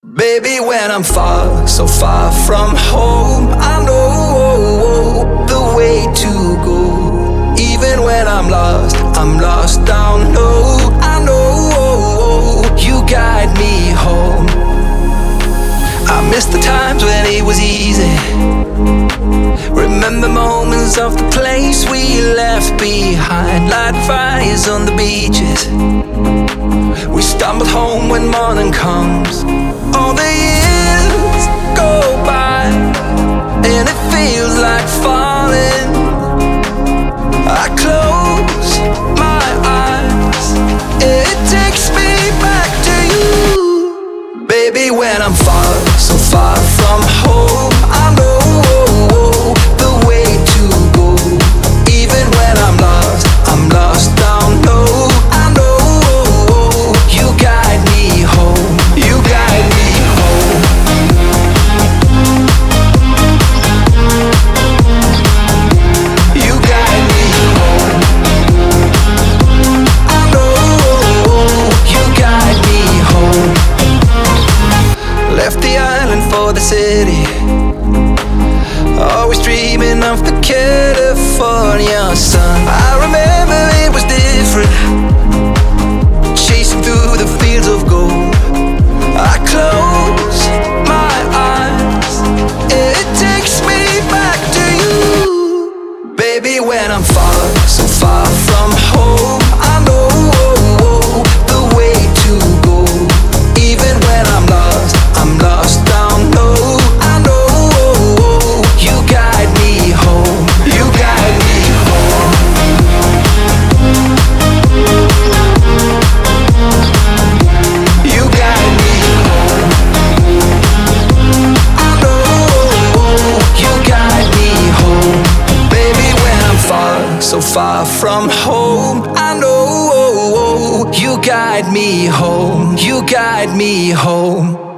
Baby, when I'm far, so far from home, I know the way to go. Even when I'm lost down low, I know you guide me home. I miss the times when it was easy. Remember moments of the place we left behind, light fires on the beaches. We stumbled home when morning comes. All the years go by and it feels like falling. I close my eyes, it takes me back to you. Baby, when I'm far, so far from home, I know the way to go. Even when I'm lost down low, I know you guide me home. You guide me home. You guide me home. I know you guide me home. Left the island for the city, always dreaming of the California sun. I remember it was different, chasing through the fields of gold. I close my eyes, it takes me back to you. Baby, when I'm far, so far from home, I know the way to go. Even when I'm lost down low, I know you guide me home. You guide me home. You guide me home. I know you guide me home. Baby, when I'm far, so far from home, I know you guide me home. You guide me home.